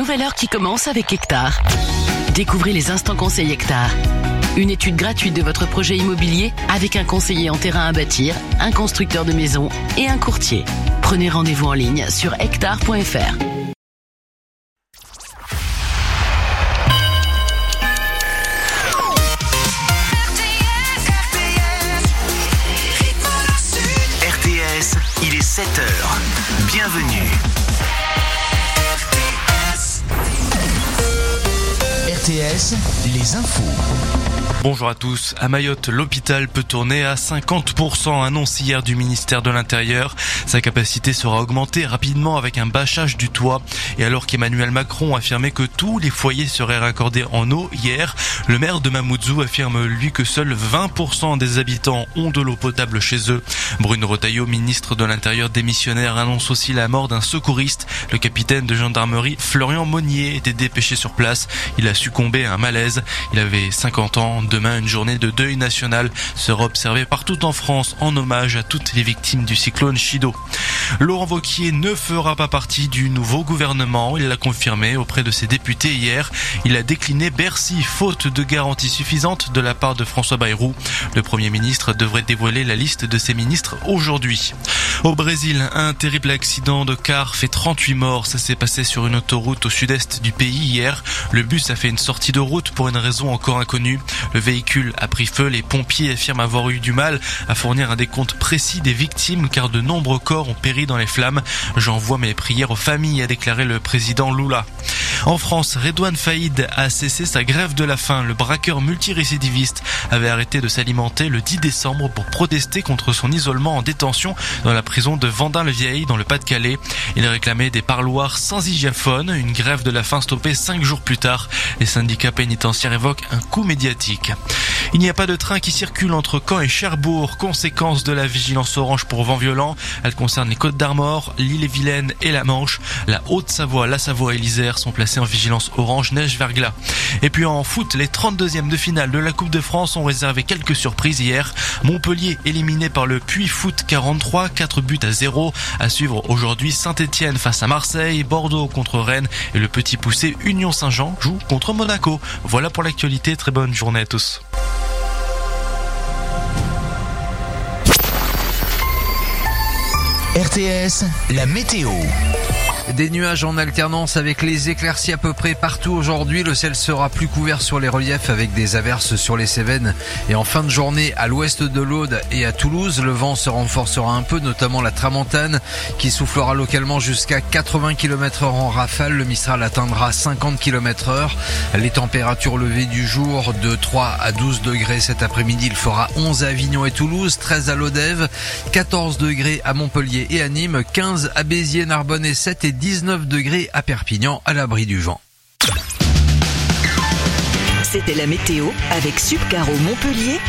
nouvelle heure qui commence avec Hectare. Découvrez les instants conseils Hectare. Une étude gratuite de votre projet immobilier avec un conseiller en terrain à bâtir, un constructeur de maisons et un courtier. Prenez rendez-vous en ligne sur hectare.fr. RTS, il est 7h. Bienvenue. RTS, les infos. Bonjour à tous. À Mayotte, l'hôpital peut tourner à 50%, annonce hier du ministère de l'Intérieur. Sa capacité sera augmentée rapidement avec un bâchage du toit. Et alors qu'Emmanuel Macron affirmait que tous les foyers seraient raccordés en eau hier, le maire de Mamoudzou affirme lui que seuls 20% des habitants ont de l'eau potable chez eux. Bruno Retailleau, ministre de l'Intérieur démissionnaire, annonce aussi la mort d'un secouriste. Le capitaine de gendarmerie Florian Monnier était dépêché sur place. Il a succombé à un malaise. Il avait 50 ans. Demain, une journée de deuil national sera observée partout en France en hommage à toutes les victimes du cyclone Chido. Laurent Wauquiez ne fera pas partie du nouveau gouvernement. Il l'a confirmé auprès de ses députés hier. Il a décliné Bercy, faute de garanties suffisantes de la part de François Bayrou. Le Premier ministre devrait dévoiler la liste de ses ministres aujourd'hui. Au Brésil, un terrible accident de car fait 38 morts. Ça s'est passé sur une autoroute au sud-est du pays hier. Le bus a fait une sortie de route pour une raison encore inconnue. Le véhicule a pris feu. Les pompiers affirment avoir eu du mal à fournir un décompte précis des victimes car de nombreux corps ont péri dans les flammes. J'envoie mes prières aux familles, a déclaré le président Lula. En France, Redouane Faïd a cessé sa grève de la faim. Le braqueur multirécidiviste avait arrêté de s'alimenter le 10 décembre pour protester contre son isolement en détention dans la prison de Vendin-le-Vieil dans le Pas-de-Calais. Il réclamait des parloirs sans hygiaphone. Une grève de la faim stoppée 5 jours plus tard. Les syndicats pénitentiaires évoquent un coup médiatique. Il n'y a pas de train qui circule entre Caen et Cherbourg, conséquence de la vigilance orange pour vent violent. Elle concerne les Côtes-d'Armor, l'Ille-et-Vilaine et la Manche. La Haute-Savoie, la Savoie et l'Isère sont placés en vigilance orange neige-verglas. Et puis en foot, les 32e de finale de la Coupe de France ont réservé quelques surprises hier. Montpellier éliminé par le Puy Foot 43, 4-0. À suivre aujourd'hui, Saint-Etienne face à Marseille, Bordeaux contre Rennes et le petit poussé Union Saint-Jean joue contre Monaco. Voilà pour l'actualité, très bonne journée à tous. RTS, la météo. Des nuages en alternance avec les éclaircies à peu près partout aujourd'hui. Le ciel sera plus couvert sur les reliefs avec des averses sur les Cévennes. Et en fin de journée, à l'ouest de l'Aude et à Toulouse, le vent se renforcera un peu, notamment la tramontane qui soufflera localement jusqu'à 80 km/h en rafale. Le Mistral atteindra 50 km/h. Les températures levées du jour de 3 à 12 degrés cet après-midi. Il fera 11 à Avignon et Toulouse, 13 à Lodève, 14 degrés à Montpellier et à Nîmes, 15 à Béziers, Narbonne et 7 et 19 degrés à Perpignan, à l'abri du vent. C'était la météo avec Subcaro Montpellier.